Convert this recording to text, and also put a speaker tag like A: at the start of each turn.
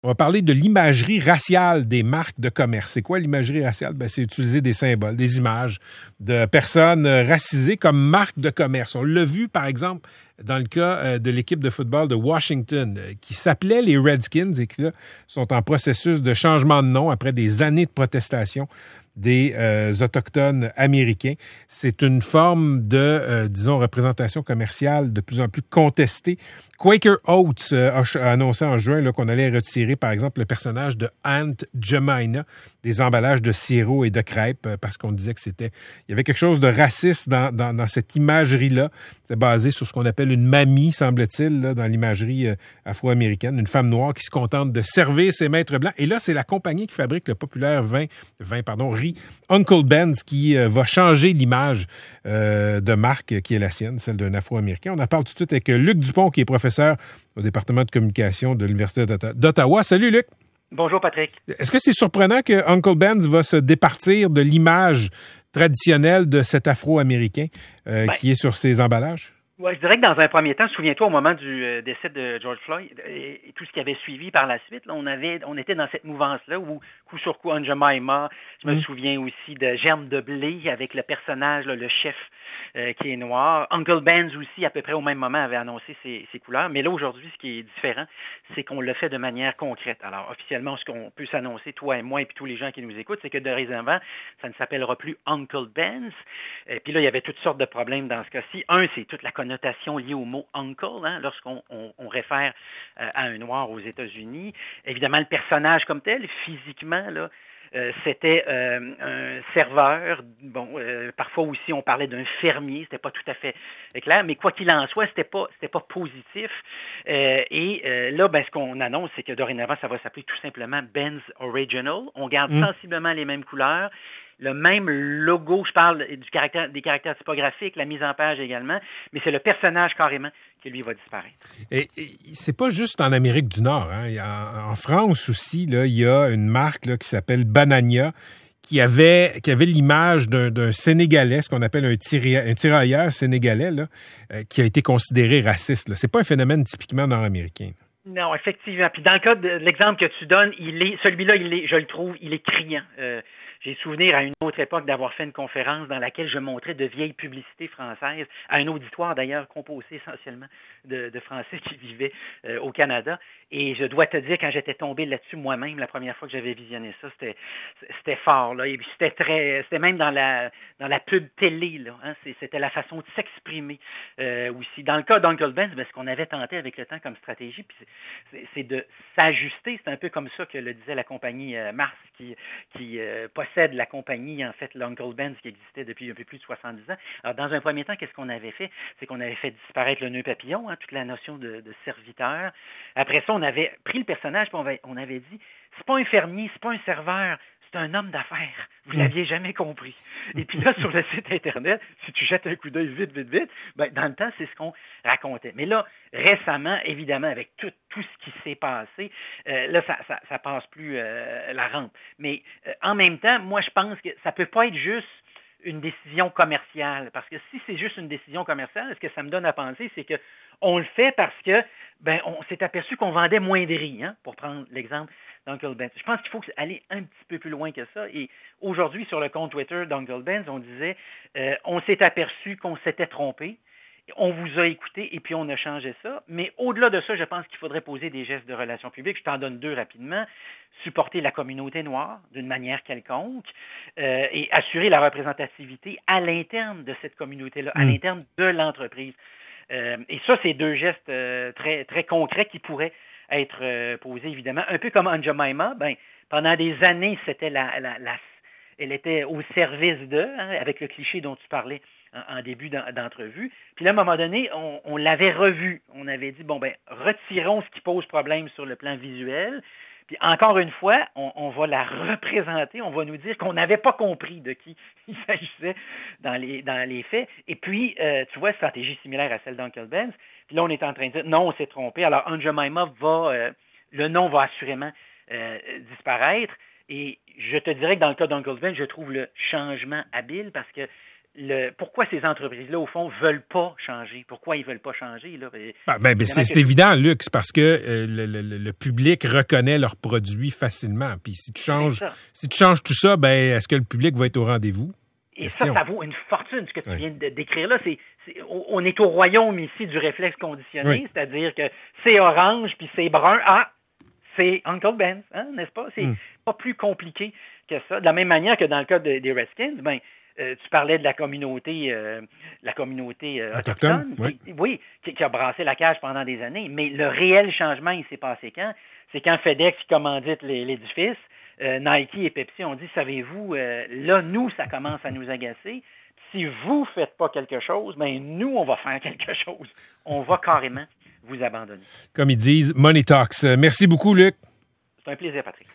A: On va parler de l'imagerie raciale des marques de commerce. C'est quoi l'imagerie raciale? Ben, c'est utiliser des symboles, des images de personnes racisées comme marque de commerce. On l'a vu, par exemple, dans le cas de l'équipe de football de Washington, qui s'appelait les Redskins et qui là, sont en processus de changement de nom après des années de protestation des Autochtones américains. C'est une forme de, disons, représentation commerciale de plus en plus contestée. Quaker Oats a annoncé en juin là, qu'on allait retirer, par exemple, le personnage de Aunt Jemina des emballages de sirop et de crêpes parce qu'on disait que il y avait quelque chose de raciste dans cette imagerie-là. C'est basé sur ce qu'on appelle une mamie, semble-t-il, là, dans l'imagerie afro-américaine, une femme noire qui se contente de servir ses maîtres blancs. Et là, c'est la compagnie qui fabrique le populaire riz Uncle Ben's qui va changer l'image de marque qui est la sienne, celle d'un afro-américain. On en parle tout de suite avec Luc Dupont, qui est professeur au département de communication de l'Université d'Ottawa. Salut, Luc.
B: Bonjour, Patrick.
A: Est-ce que c'est surprenant que Uncle Ben's va se départir de l'image traditionnelle de cet afro-américain qui est sur ses emballages?
B: Ouais, je dirais que dans un premier temps, souviens-toi au moment du décès de George Floyd et tout ce qui avait suivi par la suite, là, on était dans cette mouvance-là où coup sur coup, Aunt Jemima, je me souviens aussi de Germe de blé avec le personnage, là, le chef qui est noir. Uncle Ben's aussi, à peu près au même moment, avait annoncé ses couleurs. Mais là, aujourd'hui, ce qui est différent, c'est qu'on le fait de manière concrète. Alors, officiellement, ce qu'on peut s'annoncer, toi et moi, et puis tous les gens qui nous écoutent, c'est que dorénavant, ça ne s'appellera plus Uncle Ben's. Et puis là, il y avait toutes sortes de problèmes dans ce cas-ci. Un, c'est toute la connotation liée au mot uncle, hein, lorsqu'on réfère à un noir aux États-Unis. Évidemment, le personnage comme tel, physiquement, là, c'était un serveur. Bon, parfois aussi on parlait d'un fermier. C'était pas tout à fait clair, mais quoi qu'il en soit, c'était pas positif. Là, ben ce qu'on annonce, c'est que dorénavant, ça va s'appeler tout simplement Ben's Original. On garde sensiblement les mêmes couleurs. Le même logo, je parle des caractères typographiques, la mise en page également, mais c'est le personnage carrément qui, lui, va disparaître.
A: Et c'est pas juste en Amérique du Nord. Hein. En France aussi, là, il y a une marque là, qui s'appelle Banania qui avait l'image d'un Sénégalais, ce qu'on appelle un tirailleur sénégalais, là, qui a été considéré raciste. Là. C'est pas un phénomène typiquement nord-américain.
B: Non, effectivement. Puis dans le cas de l'exemple que tu donnes, celui-là, je le trouve, il est criant. J'ai souvenir à une autre époque d'avoir fait une conférence dans laquelle je montrais de vieilles publicités françaises à un auditoire d'ailleurs composé essentiellement de Français qui vivaient au Canada. Et je dois te dire, quand j'étais tombé là-dessus moi-même, la première fois que j'avais visionné ça, c'était fort, là. Et puis c'était même dans la pub télé, là. Hein, c'était la façon de s'exprimer aussi. Dans le cas d'Uncle Ben's, ce qu'on avait tenté avec le temps comme stratégie, puis c'est de s'ajuster. C'est un peu comme ça que le disait la compagnie Mars, qui possède la compagnie, en fait, l'Uncle Ben's, qui existait depuis un peu plus de 70 ans. Alors, dans un premier temps, qu'est-ce qu'on avait fait? C'est qu'on avait fait disparaître le nœud papillon, hein, toute la notion de serviteur. Après ça, on avait pris le personnage, puis on avait dit, c'est pas un fermier, c'est pas un serveur, c'est un homme d'affaires. Vous l'aviez jamais compris. Et puis là, sur le site Internet, si tu jettes un coup d'œil vite, dans le temps, c'est ce qu'on racontait. Mais là, récemment, évidemment, avec tout ce qui s'est passé, là, ça passe plus la rampe. Mais en même temps, moi, je pense que ça peut pas être juste une décision commerciale. Parce que si c'est juste une décision commerciale, ce que ça me donne à penser, c'est que on le fait parce que on s'est aperçu qu'on vendait moins de riz, hein, pour prendre l'exemple d'Uncle Ben's. Je pense qu'il faut aller un petit peu plus loin que ça. Et aujourd'hui, sur le compte Twitter d'Uncle Ben's, on disait on s'est aperçu qu'on s'était trompé. On vous a écouté et puis on a changé ça. Mais au-delà de ça, je pense qu'il faudrait poser des gestes de relations publiques. Je t'en donne 2 rapidement. Supporter la communauté noire d'une manière quelconque et assurer la représentativité à l'interne de cette communauté-là, à l'interne de l'entreprise. Et ça, c'est 2 gestes très, très concrets qui pourraient être posés, évidemment. Un peu comme Aunt Jemima, pendant des années, c'était elle était au service d'eux, hein, avec le cliché dont tu parlais en début d'entrevue. Puis là, à un moment donné, on l'avait revu. On avait dit, retirons ce qui pose problème sur le plan visuel. Puis encore une fois, on va la représenter, on va nous dire qu'on n'avait pas compris de qui il s'agissait dans les faits. Et puis, tu vois, stratégie similaire à celle d'Uncle Ben's. Puis là, on est en train de dire, non, on s'est trompé. Alors, Aunt Jemima le nom va assurément disparaître. Et je te dirais que dans le cas d'Uncle Ben's, je trouve le changement habile parce que pourquoi ces entreprises-là, au fond, veulent pas changer? Pourquoi ils veulent pas changer? Là?
A: C'est évident, Luc, c'est parce que le public reconnaît leurs produits facilement. Puis si tu changes tout ça, est-ce que le public va être au rendez-vous?
B: Et ça vaut une fortune, ce que tu viens de décrire là. On est au royaume ici du réflexe conditionné, c'est-à-dire que c'est orange puis c'est brun. Ah, c'est Uncle Ben, hein, n'est-ce pas? C'est pas plus compliqué que ça. De la même manière que dans le cas des Redskins, tu parlais de la communauté autochtone, qui a brassé la cage pendant des années. Mais le réel changement, il s'est passé quand? C'est quand FedEx commandite l'édifice. Nike et Pepsi ont dit, savez-vous, là, nous, ça commence à nous agacer. Si vous faites pas quelque chose, nous, on va faire quelque chose. On va carrément vous abandonner.
A: Comme ils disent, Money Talks. Merci beaucoup, Luc.
B: C'est un plaisir, Patrick.